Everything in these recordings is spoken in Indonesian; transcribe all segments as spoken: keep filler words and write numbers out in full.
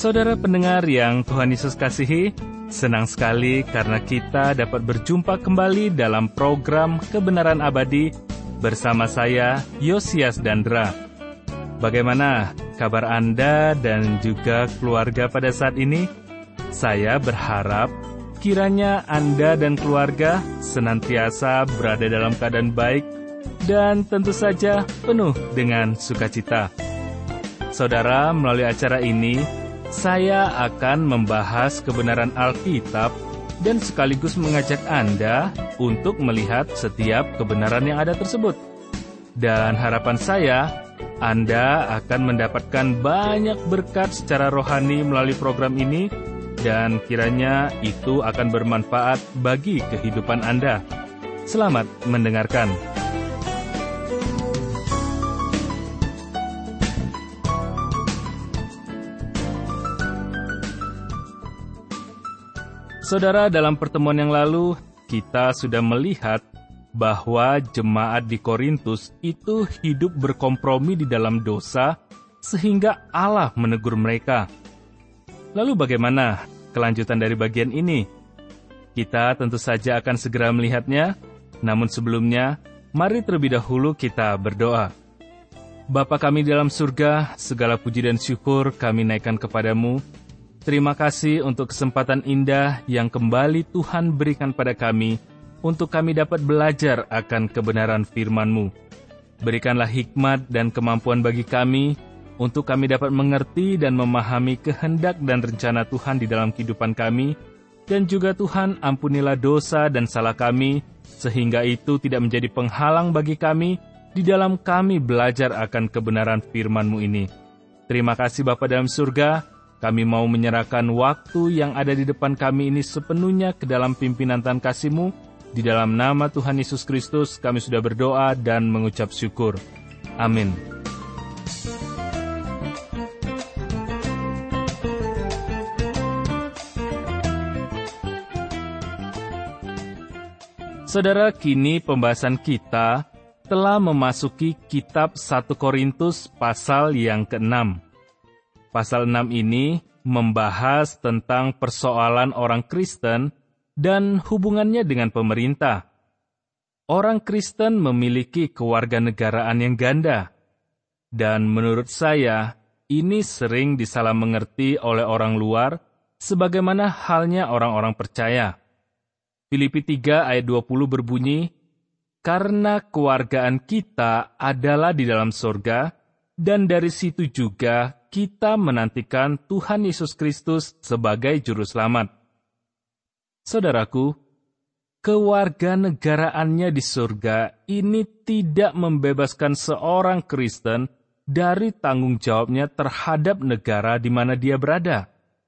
Saudara pendengar yang Tuhan Yesus kasihi, senang sekali karena kita dapat berjumpa kembali dalam program Kebenaran Abadi bersama saya, Yosias Dandra. Bagaimana kabar Anda dan juga keluarga pada saat ini? Saya berharap kiranya Anda dan keluarga senantiasa berada dalam keadaan baik dan tentu saja penuh dengan sukacita. Saudara, melalui acara ini, saya akan membahas kebenaran Alkitab dan sekaligus mengajak Anda untuk melihat setiap kebenaran yang ada tersebut. Dan harapan saya, Anda akan mendapatkan banyak berkat secara rohani melalui program ini, dan kiranya itu akan bermanfaat bagi kehidupan Anda. Selamat mendengarkan. Saudara, dalam pertemuan yang lalu, kita sudah melihat bahwa jemaat di Korintus itu hidup berkompromi di dalam dosa, sehingga Allah menegur mereka. Lalu bagaimana kelanjutan dari bagian ini? Kita tentu saja akan segera melihatnya, namun sebelumnya, mari terlebih dahulu kita berdoa. Bapa kami dalam surga, segala puji dan syukur kami naikkan kepadamu. Terima kasih untuk kesempatan indah yang kembali Tuhan berikan pada kami, untuk kami dapat belajar akan kebenaran firman-Mu. Berikanlah hikmat dan kemampuan bagi kami, untuk kami dapat mengerti dan memahami kehendak dan rencana Tuhan di dalam kehidupan kami, dan juga Tuhan ampunilah dosa dan salah kami, sehingga itu tidak menjadi penghalang bagi kami, di dalam kami belajar akan kebenaran firman-Mu ini. Terima kasih Bapa dalam surga. Kami mau menyerahkan waktu yang ada di depan kami ini sepenuhnya ke dalam pimpinan Tuhan kasih-Mu. Di dalam nama Tuhan Yesus Kristus kami sudah berdoa dan mengucap syukur. Amin. Saudara, kini pembahasan kita telah memasuki kitab satu Korintus pasal yang keenam. Pasal enam ini membahas tentang persoalan orang Kristen dan hubungannya dengan pemerintah. Orang Kristen memiliki kewarganegaraan yang ganda, dan menurut saya ini sering disalah mengerti oleh orang luar sebagaimana halnya orang-orang percaya. Filipi tiga ayat dua puluh berbunyi, "Karena kewargaan kita adalah di dalam sorga, dan dari situ juga kita menantikan Tuhan Yesus Kristus sebagai Juru Selamat." Saudaraku, kewarganegaraannya di surga ini tidak membebaskan seorang Kristen dari tanggung jawabnya terhadap negara di mana dia berada.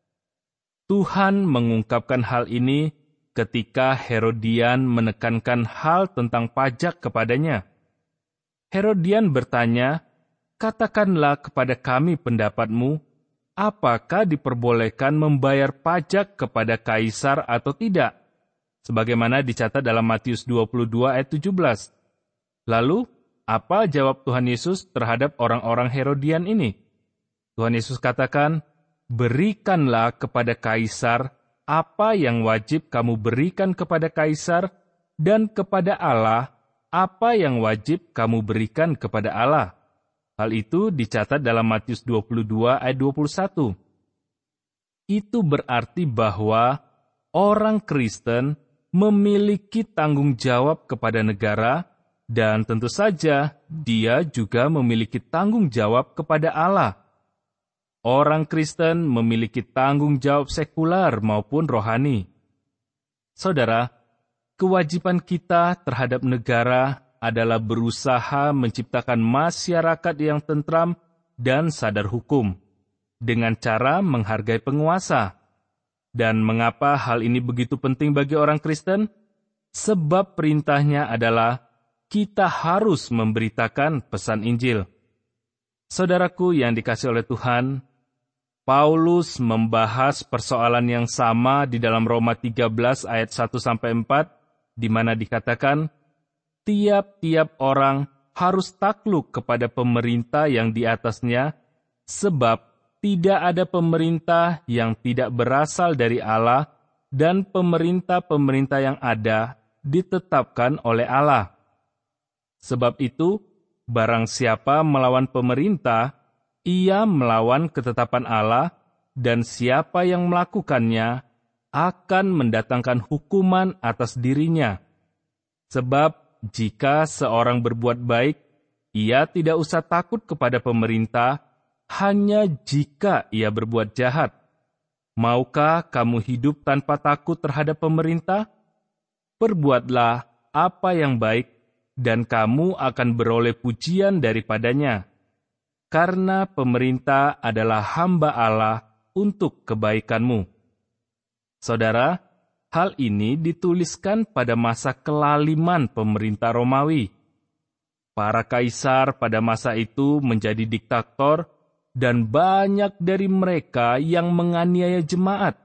Tuhan mengungkapkan hal ini ketika Herodian menekankan hal tentang pajak kepadanya. Herodian bertanya, "Katakanlah kepada kami pendapatmu, apakah diperbolehkan membayar pajak kepada Kaisar atau tidak?" Sebagaimana dicatat dalam Matius dua puluh dua ayat tujuh belas. Lalu, apa jawab Tuhan Yesus terhadap orang-orang Herodian ini? Tuhan Yesus katakan, "Berikanlah kepada Kaisar apa yang wajib kamu berikan kepada Kaisar, dan kepada Allah apa yang wajib kamu berikan kepada Allah." Hal itu dicatat dalam Matius dua puluh dua ayat dua puluh satu. Itu berarti bahwa orang Kristen memiliki tanggung jawab kepada negara, dan tentu saja dia juga memiliki tanggung jawab kepada Allah. Orang Kristen memiliki tanggung jawab sekular maupun rohani. Saudara, kewajiban kita terhadap negara adalah berusaha menciptakan masyarakat yang tentram dan sadar hukum, dengan cara menghargai penguasa. Dan mengapa hal ini begitu penting bagi orang Kristen? Sebab perintahnya adalah kita harus memberitakan pesan Injil. Saudaraku yang dikasihi oleh Tuhan, Paulus membahas persoalan yang sama di dalam Roma tiga belas ayat satu sampai empat, di mana dikatakan, "Tiap-tiap orang harus takluk kepada pemerintah yang di atasnya, sebab tidak ada pemerintah yang tidak berasal dari Allah, dan pemerintah-pemerintah yang ada ditetapkan oleh Allah. Sebab itu, barang siapa melawan pemerintah, ia melawan ketetapan Allah, dan siapa yang melakukannya akan mendatangkan hukuman atas dirinya. Sebab jika seorang berbuat baik, ia tidak usah takut kepada pemerintah, hanya jika ia berbuat jahat. Maukah kamu hidup tanpa takut terhadap pemerintah? Perbuatlah apa yang baik, dan kamu akan beroleh pujian daripadanya. Karena pemerintah adalah hamba Allah untuk kebaikanmu. Saudara, hal ini dituliskan pada masa kelaliman pemerintah Romawi. Para kaisar pada masa itu menjadi diktator, dan banyak dari mereka yang menganiaya jemaat.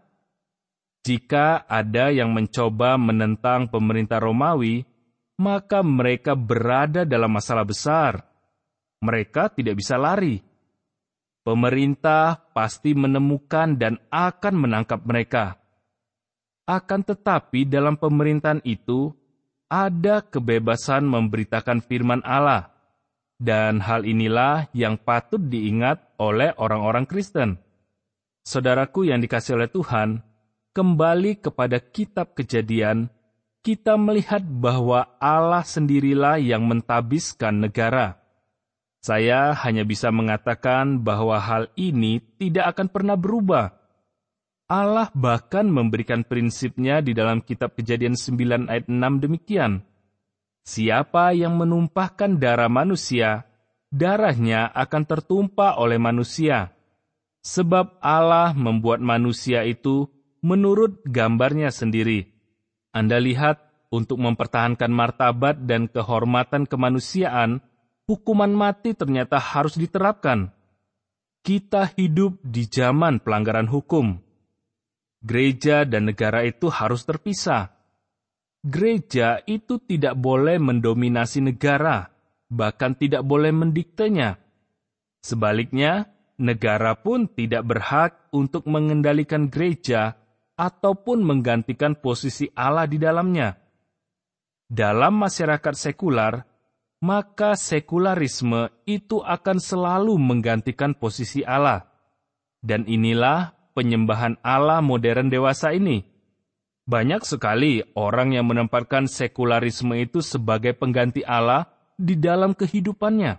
Jika ada yang mencoba menentang pemerintah Romawi, maka mereka berada dalam masalah besar. Mereka tidak bisa lari. Pemerintah pasti menemukan dan akan menangkap mereka. Akan tetapi dalam pemerintahan itu, ada kebebasan memberitakan firman Allah, dan hal inilah yang patut diingat oleh orang-orang Kristen. Saudaraku yang dikasihi oleh Tuhan, kembali kepada kitab Kejadian, kita melihat bahwa Allah sendirilah yang mentabiskan negara. Saya hanya bisa mengatakan bahwa hal ini tidak akan pernah berubah. Allah bahkan memberikan prinsipnya di dalam kitab Kejadian sembilan ayat enam demikian. Siapa yang menumpahkan darah manusia, darahnya akan tertumpah oleh manusia. Sebab Allah membuat manusia itu menurut gambarnya sendiri. Anda lihat, untuk mempertahankan martabat dan kehormatan kemanusiaan, hukuman mati ternyata harus diterapkan. Kita hidup di zaman pelanggaran hukum. Gereja dan negara itu harus terpisah. Gereja itu tidak boleh mendominasi negara, bahkan tidak boleh mendiktenya. Sebaliknya, negara pun tidak berhak untuk mengendalikan gereja ataupun menggantikan posisi Allah di dalamnya. Dalam masyarakat sekular, maka sekularisme itu akan selalu menggantikan posisi Allah. Dan inilah penyembahan Allah modern dewasa ini. Banyak sekali orang yang menempatkan sekularisme itu sebagai pengganti Allah di dalam kehidupannya.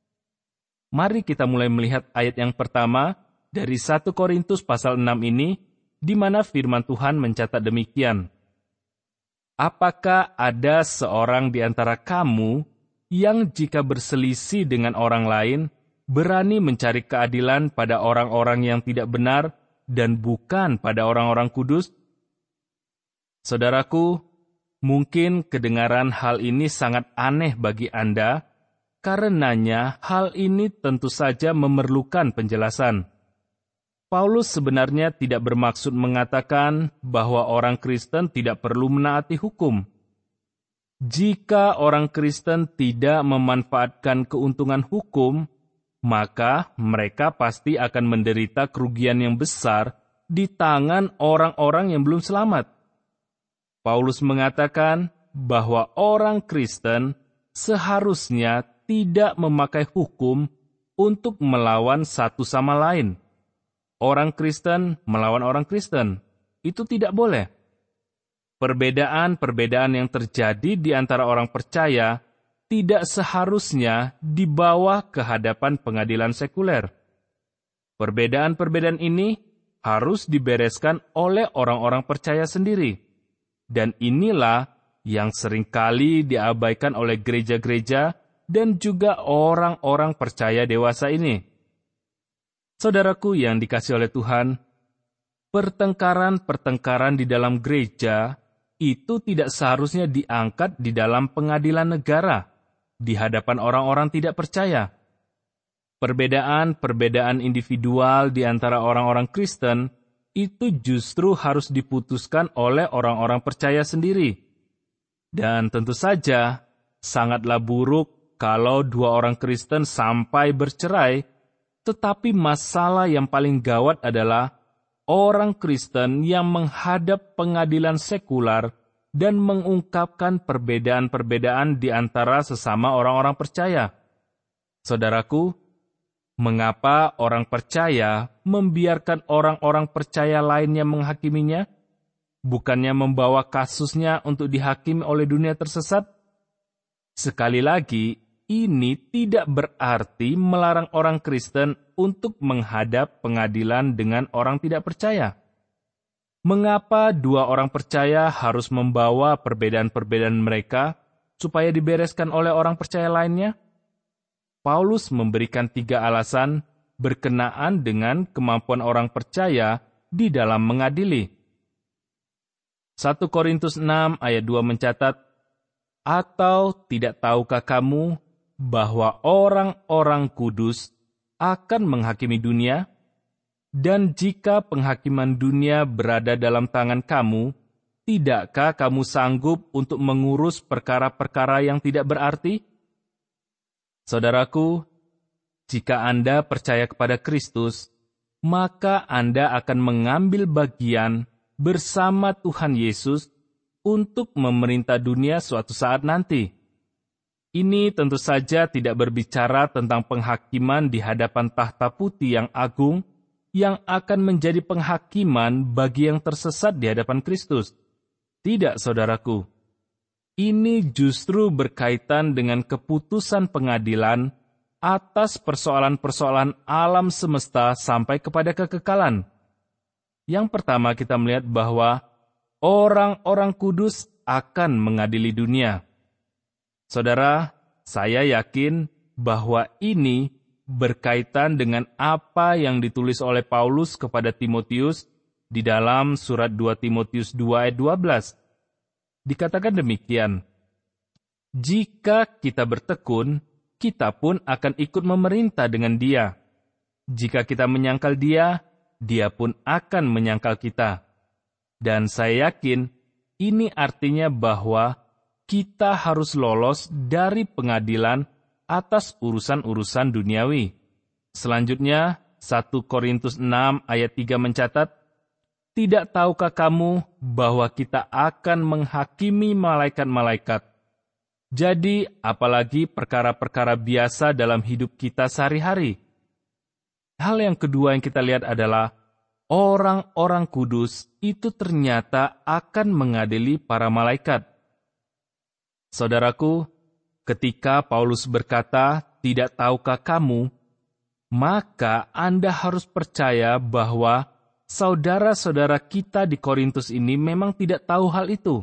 Mari kita mulai melihat ayat yang pertama dari satu Korintus pasal enam ini, di mana firman Tuhan mencatat demikian. Apakah ada seorang di antara kamu yang jika berselisih dengan orang lain, berani mencari keadilan pada orang-orang yang tidak benar dan bukan pada orang-orang kudus? Saudaraku, mungkin kedengaran hal ini sangat aneh bagi Anda, karenanya hal ini tentu saja memerlukan penjelasan. Paulus sebenarnya tidak bermaksud mengatakan bahwa orang Kristen tidak perlu menaati hukum. Jika orang Kristen tidak memanfaatkan keuntungan hukum, maka mereka pasti akan menderita kerugian yang besar di tangan orang-orang yang belum selamat. Paulus mengatakan bahwa orang Kristen seharusnya tidak memakai hukum untuk melawan satu sama lain. Orang Kristen melawan orang Kristen, itu tidak boleh. Perbedaan-perbedaan yang terjadi di antara orang percaya tidak seharusnya dibawa ke hadapan pengadilan sekuler. Perbedaan-perbedaan ini harus dibereskan oleh orang-orang percaya sendiri. Dan inilah yang seringkali diabaikan oleh gereja-gereja dan juga orang-orang percaya dewasa ini. Saudaraku yang dikasihi oleh Tuhan, pertengkaran-pertengkaran di dalam gereja itu tidak seharusnya diangkat di dalam pengadilan negara, di hadapan orang-orang tidak percaya. Perbedaan-perbedaan individual di antara orang-orang Kristen itu justru harus diputuskan oleh orang-orang percaya sendiri. Dan tentu saja, sangatlah buruk kalau dua orang Kristen sampai bercerai tetapi masalah yang paling gawat adalah orang Kristen yang menghadap pengadilan sekular dan mengungkapkan perbedaan-perbedaan di antara sesama orang-orang percaya. Saudaraku, mengapa orang percaya membiarkan orang-orang percaya lainnya menghakiminya? Bukannya membawa kasusnya untuk dihakimi oleh dunia tersesat? Sekali lagi, ini tidak berarti melarang orang Kristen untuk menghadap pengadilan dengan orang tidak percaya. Mengapa dua orang percaya harus membawa perbedaan-perbedaan mereka supaya dibereskan oleh orang percaya lainnya? Paulus memberikan tiga alasan berkenaan dengan kemampuan orang percaya di dalam mengadili. satu Korintus enam ayat dua mencatat, "Atau tidak tahukah kamu bahwa orang-orang kudus akan menghakimi dunia? Dan jika penghakiman dunia berada dalam tangan kamu, tidakkah kamu sanggup untuk mengurus perkara-perkara yang tidak berarti?" Saudaraku, jika Anda percaya kepada Kristus, maka Anda akan mengambil bagian bersama Tuhan Yesus untuk memerintah dunia suatu saat nanti. Ini tentu saja tidak berbicara tentang penghakiman di hadapan tahta putih yang agung, yang akan menjadi penghakiman bagi yang tersesat di hadapan Kristus. Tidak, saudaraku. Ini justru berkaitan dengan keputusan pengadilan atas persoalan-persoalan alam semesta sampai kepada kekekalan. Yang pertama kita melihat bahwa orang-orang kudus akan mengadili dunia. Saudara, saya yakin bahwa ini berkaitan dengan apa yang ditulis oleh Paulus kepada Timotius di dalam surat dua Timotius dua ayat dua belas. Dikatakan demikian, "Jika kita bertekun, kita pun akan ikut memerintah dengan dia. Jika kita menyangkal dia, dia pun akan menyangkal kita." Dan saya yakin ini artinya bahwa kita harus lolos dari pengadilan atas urusan-urusan duniawi. Selanjutnya, satu Korintus enam ayat tiga mencatat, "Tidak tahukah kamu bahwa kita akan menghakimi malaikat-malaikat? Jadi, apalagi perkara-perkara biasa dalam hidup kita sehari-hari." Hal yang kedua yang kita lihat adalah orang-orang kudus itu ternyata akan mengadili para malaikat. Saudaraku, ketika Paulus berkata, "Tidak tahukah kamu?" maka Anda harus percaya bahwa saudara-saudara kita di Korintus ini memang tidak tahu hal itu.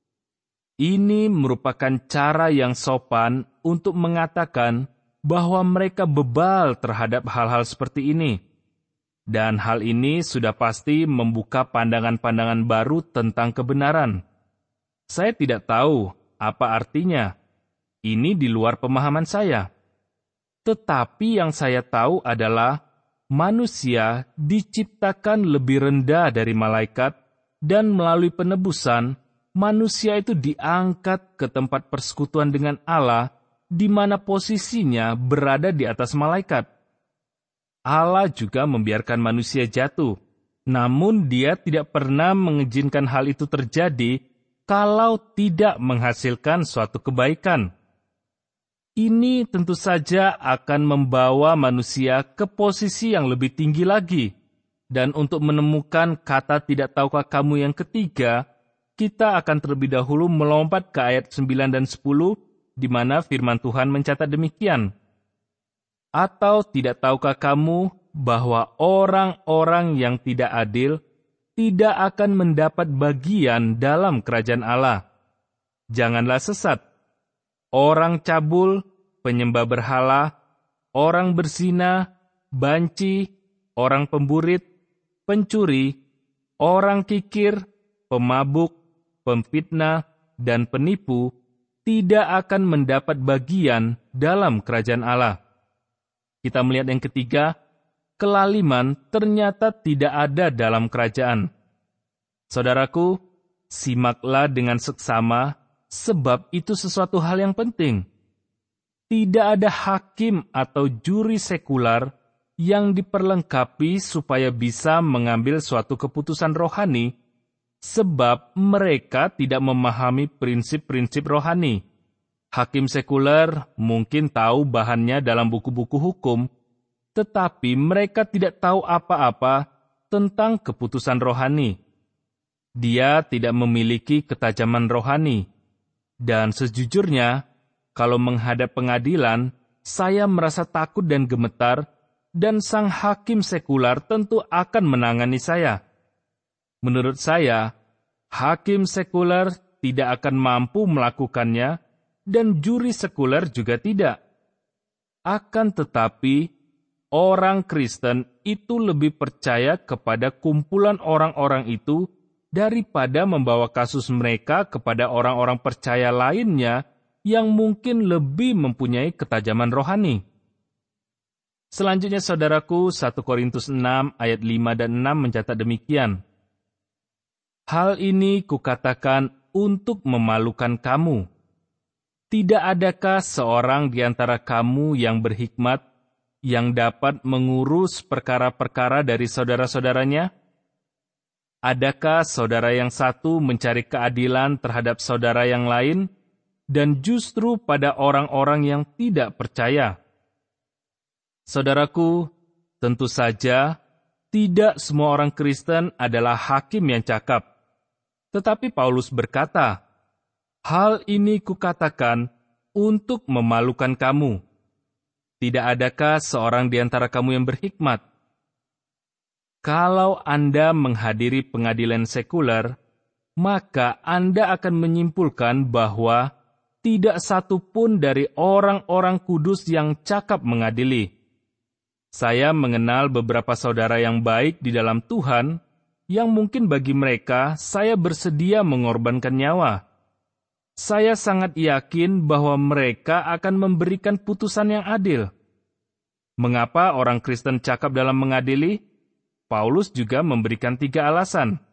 Ini merupakan cara yang sopan untuk mengatakan bahwa mereka bebal terhadap hal-hal seperti ini. Dan hal ini sudah pasti membuka pandangan-pandangan baru tentang kebenaran. Saya tidak tahu apa artinya. Ini di luar pemahaman saya. Tetapi yang saya tahu adalah manusia diciptakan lebih rendah dari malaikat, dan melalui penebusan, manusia itu diangkat ke tempat persekutuan dengan Allah, di mana posisinya berada di atas malaikat. Allah juga membiarkan manusia jatuh, namun Dia tidak pernah mengizinkan hal itu terjadi kalau tidak menghasilkan suatu kebaikan. Ini tentu saja akan membawa manusia ke posisi yang lebih tinggi lagi. Dan untuk menemukan kata "tidak tahukah kamu" yang ketiga, kita akan terlebih dahulu melompat ke ayat sembilan dan sepuluh, di mana firman Tuhan mencatat demikian. "Atau tidak tahukah kamu bahwa orang-orang yang tidak adil tidak akan mendapat bagian dalam kerajaan Allah? Janganlah sesat. Orang cabul, penyembah berhala, orang berzina, banci, orang pemburit, pencuri, orang kikir, pemabuk, pemfitnah, dan penipu tidak akan mendapat bagian dalam kerajaan Allah." Kita melihat yang ketiga, kelaliman ternyata tidak ada dalam kerajaan. Saudaraku, simaklah dengan seksama, sebab itu sesuatu hal yang penting. Tidak ada hakim atau juri sekular yang diperlengkapi supaya bisa mengambil suatu keputusan rohani, sebab mereka tidak memahami prinsip-prinsip rohani. Hakim sekuler mungkin tahu bahannya dalam buku-buku hukum, tetapi mereka tidak tahu apa-apa tentang keputusan rohani. Dia tidak memiliki ketajaman rohani. Dan sejujurnya, kalau menghadap pengadilan, saya merasa takut dan gemetar, dan sang hakim sekular tentu akan menangani saya. Menurut saya, hakim sekuler tidak akan mampu melakukannya, dan juri sekuler juga tidak. Akan tetapi, orang Kristen itu lebih percaya kepada kumpulan orang-orang itu daripada membawa kasus mereka kepada orang-orang percaya lainnya yang mungkin lebih mempunyai ketajaman rohani. Selanjutnya, saudaraku, satu Korintus enam ayat lima dan enam mencatat demikian. Hal ini kukatakan untuk memalukan kamu. Tidak adakah seorang di antara kamu yang berhikmat, yang dapat mengurus perkara-perkara dari saudara-saudaranya? Adakah saudara yang satu mencari keadilan terhadap saudara yang lain, dan justru pada orang-orang yang tidak percaya? Saudaraku, tentu saja tidak semua orang Kristen adalah hakim yang cakap. Tetapi Paulus berkata, hal ini kukatakan untuk memalukan kamu. Tidak adakah seorang di antara kamu yang berhikmat? Kalau Anda menghadiri pengadilan sekuler, maka Anda akan menyimpulkan bahwa tidak satu pun dari orang-orang kudus yang cakap mengadili. Saya mengenal beberapa saudara yang baik di dalam Tuhan, yang mungkin bagi mereka saya bersedia mengorbankan nyawa. Saya sangat yakin bahwa mereka akan memberikan putusan yang adil. Mengapa orang Kristen cakap dalam mengadili? Paulus juga memberikan tiga alasan.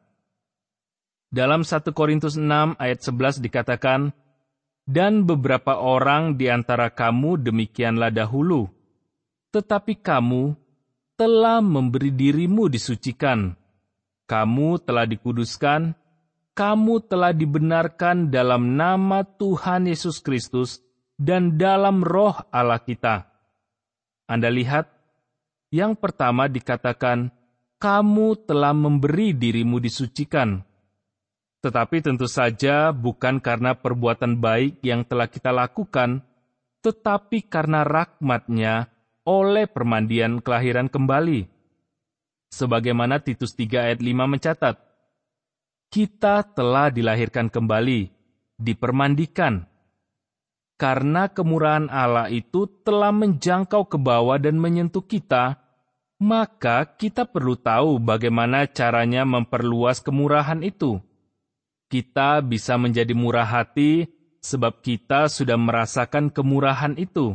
Dalam satu Korintus enam ayat sebelas dikatakan, dan beberapa orang di antara kamu demikianlah dahulu, tetapi kamu telah memberi dirimu disucikan, kamu telah dikuduskan, kamu telah dibenarkan dalam nama Tuhan Yesus Kristus dan dalam roh Allah kita. Anda lihat, yang pertama dikatakan, kamu telah memberi dirimu disucikan. Tetapi tentu saja bukan karena perbuatan baik yang telah kita lakukan, tetapi karena rahmat-Nya oleh permandian kelahiran kembali. Sebagaimana Titus tiga ayat lima mencatat, kita telah dilahirkan kembali, dipermandikan. Karena kemurahan Allah itu telah menjangkau ke bawah dan menyentuh kita, maka kita perlu tahu bagaimana caranya memperluas kemurahan itu. Kita bisa menjadi murah hati sebab kita sudah merasakan kemurahan itu.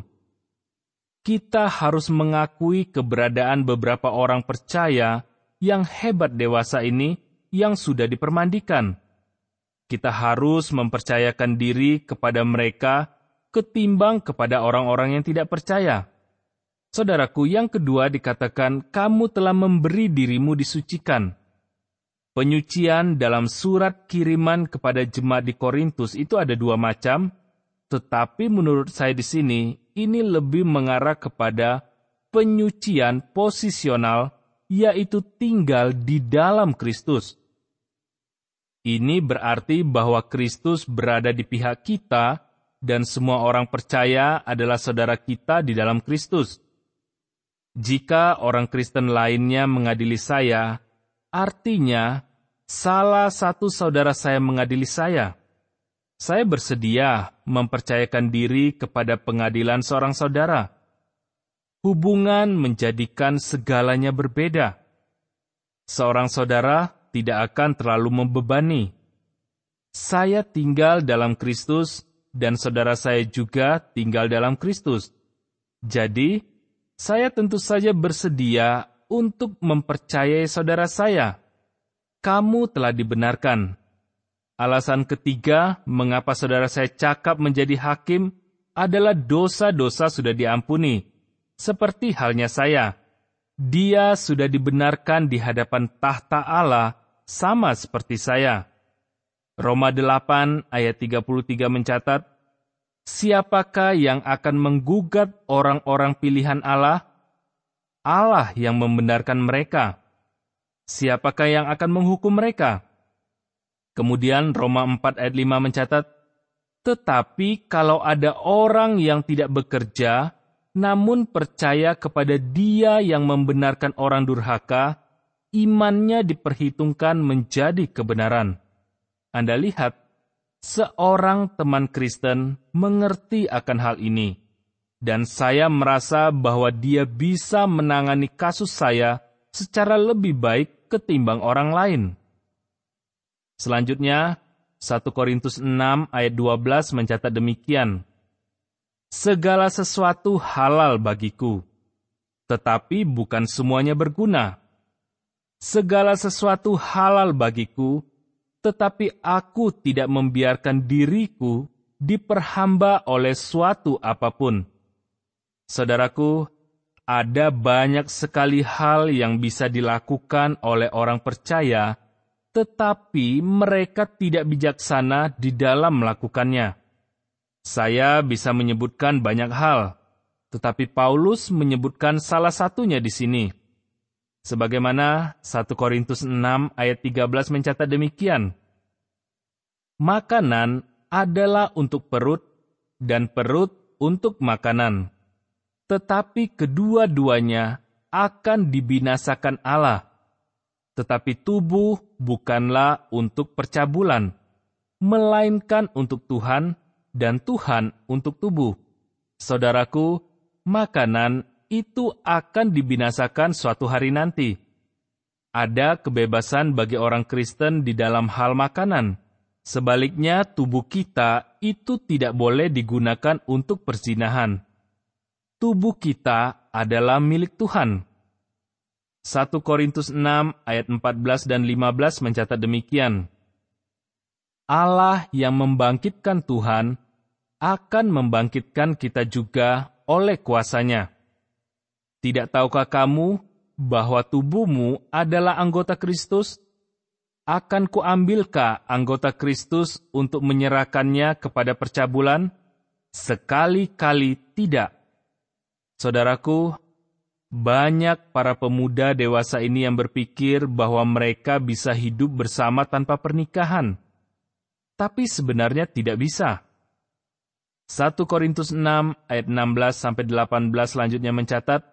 Kita harus mengakui keberadaan beberapa orang percaya yang hebat dewasa ini yang sudah dipermandikan. Kita harus mempercayakan diri kepada mereka ketimbang kepada orang-orang yang tidak percaya. Saudaraku, yang kedua dikatakan, kamu telah memberi dirimu disucikan. Penyucian dalam surat kiriman kepada jemaat di Korintus itu ada dua macam, tetapi menurut saya di sini, ini lebih mengarah kepada penyucian posisional, yaitu tinggal di dalam Kristus. Ini berarti bahwa Kristus berada di pihak kita, dan semua orang percaya adalah saudara kita di dalam Kristus. Jika orang Kristen lainnya mengadili saya, artinya salah satu saudara saya mengadili saya. Saya bersedia mempercayakan diri kepada pengadilan seorang saudara. Hubungan menjadikan segalanya berbeda. Seorang saudara tidak akan terlalu membebani. Saya tinggal dalam Kristus, dan saudara saya juga tinggal dalam Kristus. Jadi, saya tentu saja bersedia untuk mempercayai saudara saya. Kamu telah dibenarkan. Alasan ketiga, mengapa saudara saya cakap menjadi hakim, adalah dosa-dosa sudah diampuni, seperti halnya saya. Dia sudah dibenarkan di hadapan tahta Allah sama seperti saya. Roma delapan ayat tiga puluh tiga mencatat, siapakah yang akan menggugat orang-orang pilihan Allah? Allah yang membenarkan mereka. Siapakah yang akan menghukum mereka? Kemudian Roma empat ayat lima mencatat, tetapi kalau ada orang yang tidak bekerja, namun percaya kepada Dia yang membenarkan orang durhaka, imannya diperhitungkan menjadi kebenaran. Anda lihat, seorang teman Kristen mengerti akan hal ini, dan saya merasa bahwa dia bisa menangani kasus saya secara lebih baik ketimbang orang lain. Selanjutnya, satu Korintus enam ayat dua belas mencatat demikian, segala sesuatu halal bagiku, tetapi bukan semuanya berguna. Segala sesuatu halal bagiku, tetapi aku tidak membiarkan diriku diperhamba oleh suatu apapun. Saudaraku, ada banyak sekali hal yang bisa dilakukan oleh orang percaya, tetapi mereka tidak bijaksana di dalam melakukannya. Saya bisa menyebutkan banyak hal, tetapi Paulus menyebutkan salah satunya di sini. Sebagaimana satu Korintus enam ayat tiga belas mencatat demikian, makanan adalah untuk perut, dan perut untuk makanan. Tetapi kedua-duanya akan dibinasakan Allah. Tetapi tubuh bukanlah untuk percabulan, melainkan untuk Tuhan, dan Tuhan untuk tubuh. Saudaraku, makanan itu akan dibinasakan suatu hari nanti. Ada kebebasan bagi orang Kristen di dalam hal makanan. Sebaliknya, tubuh kita itu tidak boleh digunakan untuk perzinahan. Tubuh kita adalah milik Tuhan. satu Korintus enam ayat empat belas dan lima belas mencatat demikian, Allah yang membangkitkan Tuhan akan membangkitkan kita juga oleh kuasa-Nya. Tidak tahukah kamu bahwa tubuhmu adalah anggota Kristus? Akan kuambilkah anggota Kristus untuk menyerahkannya kepada percabulan? Sekali-kali tidak. Saudaraku, banyak para pemuda dewasa ini yang berpikir bahwa mereka bisa hidup bersama tanpa pernikahan. Tapi sebenarnya tidak bisa. satu Korintus enam ayat enam belas sampai delapan belas selanjutnya mencatat,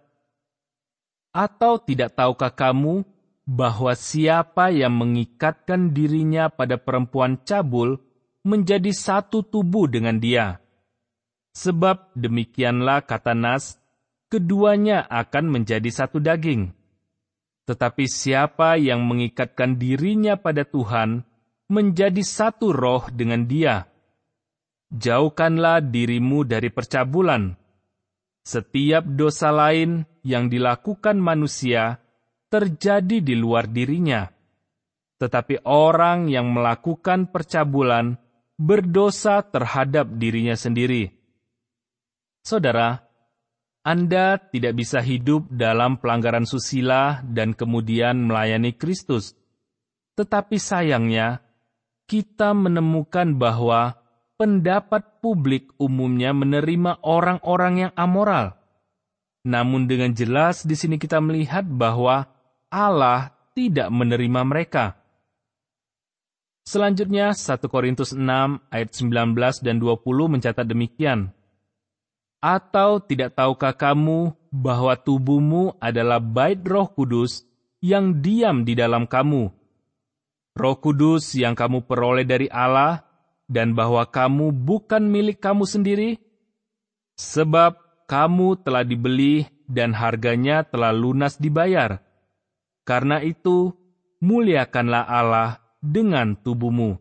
atau tidak tahukah kamu bahwa siapa yang mengikatkan dirinya pada perempuan cabul menjadi satu tubuh dengan dia? Sebab demikianlah kata Nas, keduanya akan menjadi satu daging. Tetapi siapa yang mengikatkan dirinya pada Tuhan menjadi satu roh dengan dia. Jauhkanlah dirimu dari percabulan. Setiap dosa lain yang dilakukan manusia terjadi di luar dirinya. Tetapi orang yang melakukan percabulan berdosa terhadap dirinya sendiri. Saudara, Anda tidak bisa hidup dalam pelanggaran susila dan kemudian melayani Kristus. Tetapi sayangnya, kita menemukan bahwa pendapat publik umumnya menerima orang-orang yang amoral. Namun dengan jelas di sini kita melihat bahwa Allah tidak menerima mereka. Selanjutnya, satu Korintus enam ayat sembilan belas dan dua puluh mencatat demikian. Atau tidak tahukah kamu bahwa tubuhmu adalah bait Roh Kudus yang diam di dalam kamu? Roh Kudus yang kamu peroleh dari Allah, dan bahwa kamu bukan milik kamu sendiri? Sebab kamu telah dibeli dan harganya telah lunas dibayar. Karena itu, muliakanlah Allah dengan tubuhmu.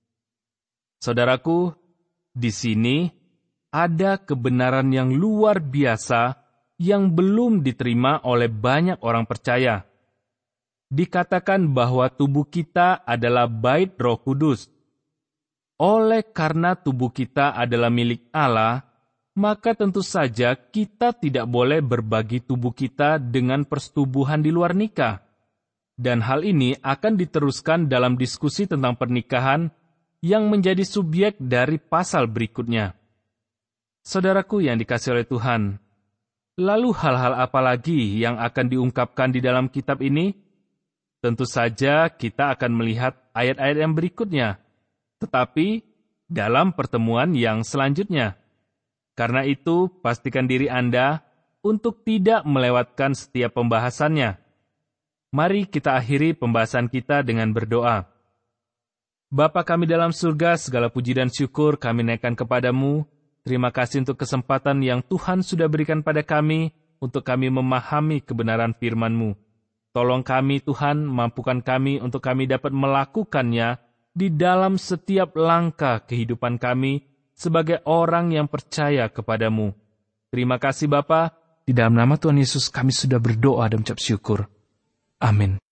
Saudaraku, di sini ada kebenaran yang luar biasa yang belum diterima oleh banyak orang percaya. Dikatakan bahwa tubuh kita adalah bait Roh Kudus. Oleh karena tubuh kita adalah milik Allah, maka tentu saja kita tidak boleh berbagi tubuh kita dengan persetubuhan di luar nikah. Dan hal ini akan diteruskan dalam diskusi tentang pernikahan yang menjadi subjek dari pasal berikutnya. Saudaraku yang dikasihi oleh Tuhan, lalu hal-hal apa lagi yang akan diungkapkan di dalam kitab ini? Tentu saja kita akan melihat ayat-ayat yang berikutnya, tetapi dalam pertemuan yang selanjutnya. Karena itu, pastikan diri Anda untuk tidak melewatkan setiap pembahasannya. Mari kita akhiri pembahasan kita dengan berdoa. Bapa kami dalam surga, segala puji dan syukur kami naikkan kepadamu. Terima kasih untuk kesempatan yang Tuhan sudah berikan pada kami untuk kami memahami kebenaran firman-Mu. Tolong kami Tuhan, mampukan kami untuk kami dapat melakukannya di dalam setiap langkah kehidupan kami sebagai orang yang percaya kepadamu. Terima kasih Bapa, di dalam nama Tuhan Yesus kami sudah berdoa dan ucap syukur. Amin.